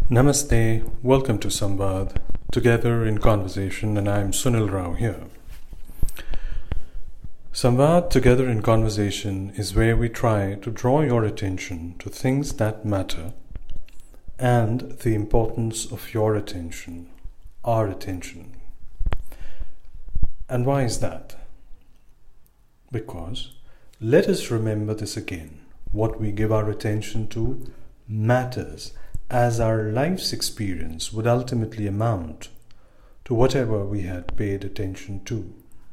Namaste, welcome to Samvad, Together in Conversation, and I'm Sunil Rao here. Samvad, Together in Conversation is where we try to draw your attention to things that matter and the importance of your attention, our attention. And why is that? Because let us remember this again. What we give our attention to matters, as our life's experience would ultimately amount to whatever we had paid attention to.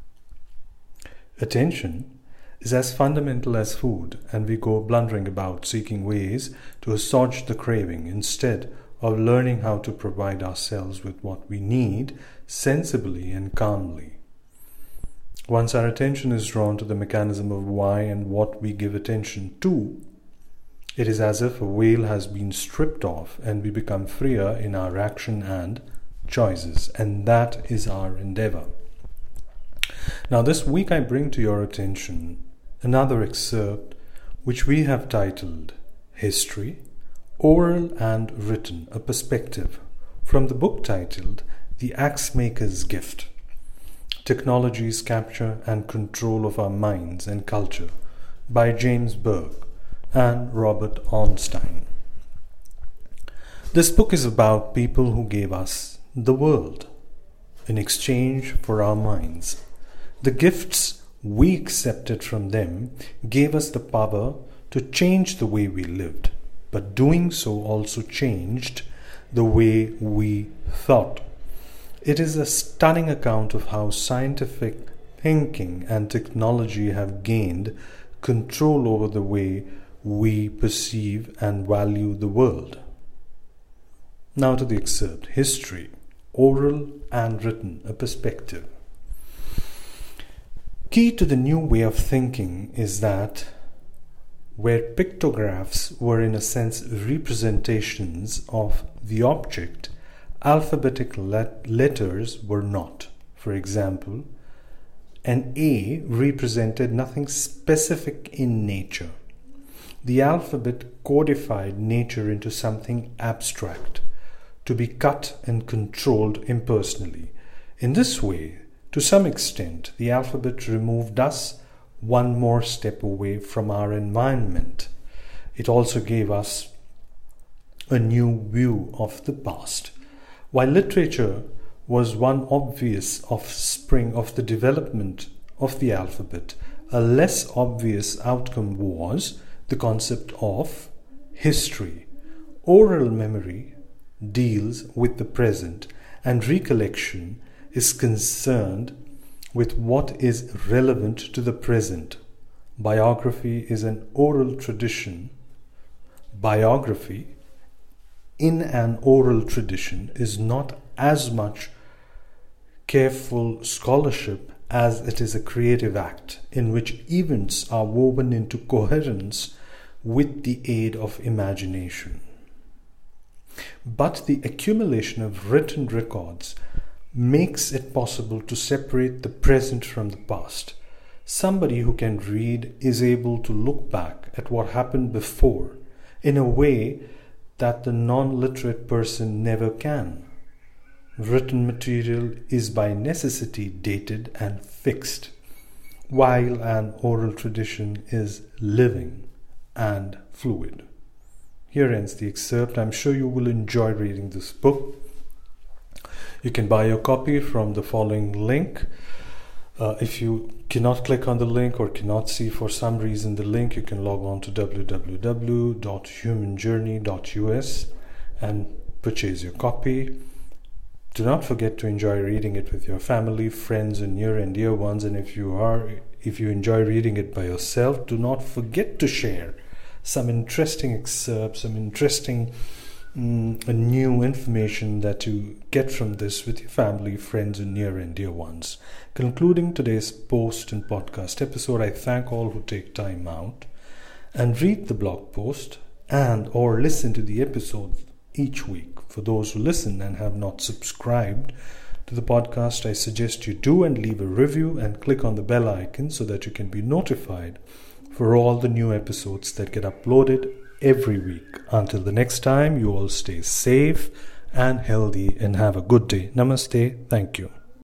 Attention is as fundamental as food, and we go blundering about seeking ways to assuage the craving instead of learning how to provide ourselves with what we need sensibly and calmly. Once our attention is drawn to the mechanism of why and what we give attention to, it is as if a veil has been stripped off and we become freer in our action and choices, and that is our endeavor. Now, this week I bring to your attention another excerpt which we have titled History, Oral and Written, a Perspective, from the book titled The Axemaker's Gift: Technology's Capture and Control of Our Minds and Culture by James Burke and Robert Ornstein. This book is about people who gave us the world in exchange for our minds. The gifts we accepted from them gave us the power to change the way we lived, but doing so also changed the way we thought. It is a stunning account of how scientific thinking and technology have gained control over the way we perceive and value the world. Now to the excerpt. History, Oral and Written, a Perspective. Key to the new way of thinking is that where pictographs were in a sense representations of the object, alphabetic letters were not. For example, an A represented nothing specific in nature. The alphabet codified nature into something abstract, to be cut and controlled impersonally. In this way, to some extent, the alphabet removed us one more step away from our environment. It also gave us a new view of the past. While literature was one obvious offspring of the development of the alphabet, a less obvious outcome was the concept of history. Oral memory deals with the present, and recollection is concerned with what is relevant to the present. Biography is an oral tradition. Biography in an oral tradition is not as much careful scholarship as it is a creative act in which events are woven into coherence with the aid of imagination. But the accumulation of written records makes it possible to separate the present from the past. Somebody who can read is able to look back at what happened before in a way that the non-literate person never can. Written material is by necessity dated and fixed, while an oral tradition is living and fluid. Here ends the excerpt. I'm sure you will enjoy reading this book. You can buy your copy from the following link. If you cannot click on the link or cannot see for some reason the link, you can log on to www.humanjourney.us and purchase your copy. Do not forget to enjoy reading it with your family, friends, and near and dear ones. And if you enjoy reading it by yourself, do not forget to share some interesting excerpts, some interesting new information that you get from this with your family, friends, and near and dear ones. Concluding today's post and podcast episode, I thank all who take time out and read the blog post and or listen to the episode each week. For those who listen and have not subscribed to the podcast, I suggest you do and leave a review and click on the bell icon so that you can be notified for all the new episodes that get uploaded every week. Until the next time, you all stay safe and healthy and have a good day. Namaste. Thank you.